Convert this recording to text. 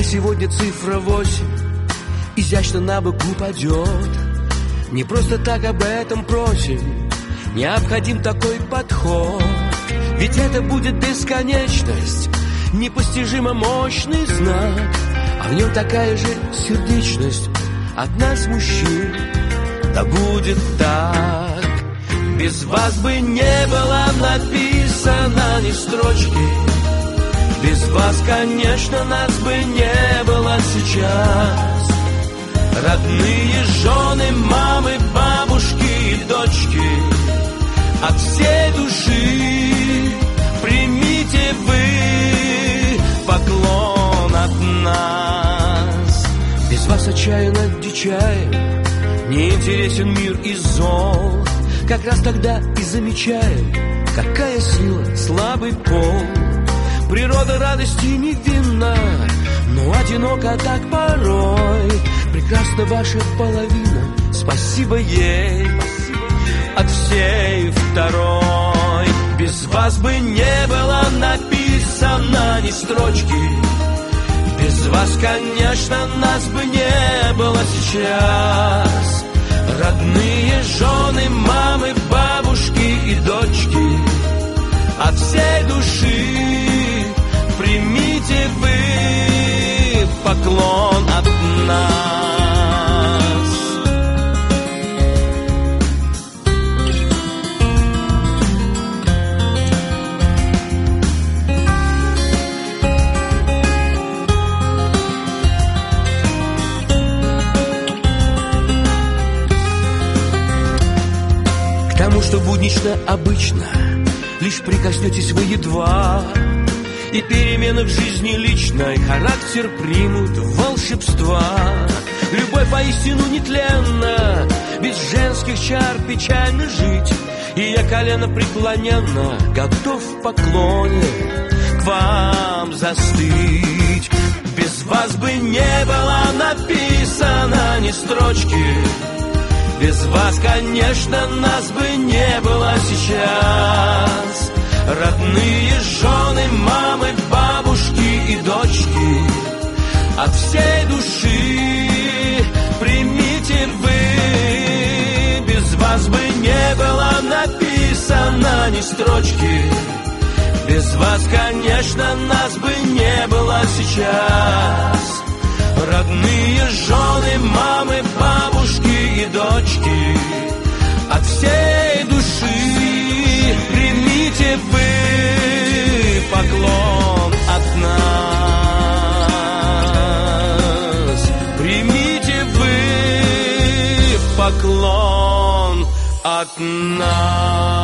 сегодня цифра 8 изящно на бок упадет. Не просто так об этом просим, необходим такой подход. Ведь это будет бесконечность, непостижимо мощный знак, а в нем такая же сердечность от нас, мужчин. Да будет так. Без вас бы не было написано ни строчки. Без вас, конечно, нас бы не было сейчас. Родные жены, мамы, бабушки и дочки, от всей души примите вы поклон от нас. Без вас отчаянно дичаем, не интересен мир и зол. Как раз тогда и замечаем, какая сила слабый пол. Природа радости невинна, но одиноко так порой. Прекрасна ваша половина, спасибо ей от всей второй. Без вас бы не было написано ни строчки. Без вас, конечно, нас бы не было сейчас. Родные жены, мамы, бабушки и дочки, от всей души примите вы поклон от нас. К тому, что буднично, обычно, лишь прикоснетесь вы едва, и перемены в жизни личной характер примут волшебства. Любовь поистину нетленна, без женских чар печально жить. И я колено преклоненно готов в поклоне к вам застыть. Без вас бы не было написано ни строчки. Без вас, конечно, нас бы не было сейчас. Родные жены, мамы, бабушки и дочки, от всей души примите вы. Без вас бы не было написано ни строчки. Без вас, конечно, нас бы не было сейчас. Родные жены, мамы, бабушки и дочки, от всей души примите вы поклон от нас. Примите вы поклон от нас.